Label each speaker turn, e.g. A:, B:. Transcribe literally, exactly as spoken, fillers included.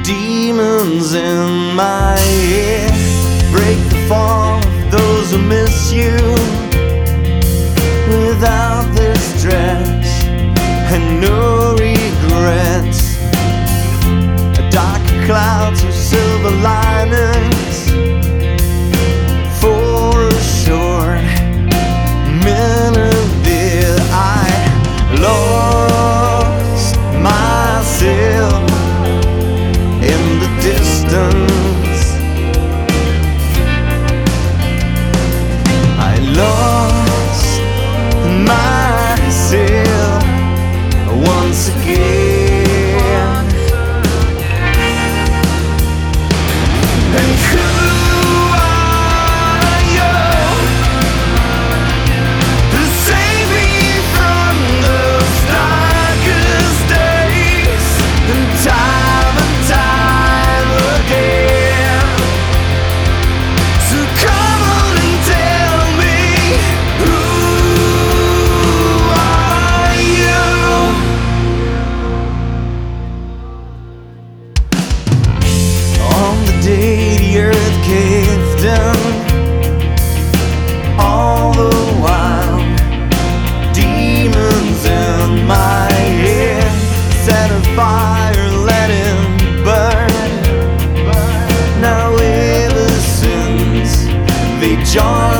A: Demons in my head break the fall of those who miss you. Without this stress and no regrets, dark clouds of silver linings for a short minute there I lost myself in the distance. I lost myself once again. And who are you to save me from those darkest days and time and time again? So come on and tell me, who are you? On the day the earth caved in, all the while demons in my head set a fire, let it burn. Now ever since they joined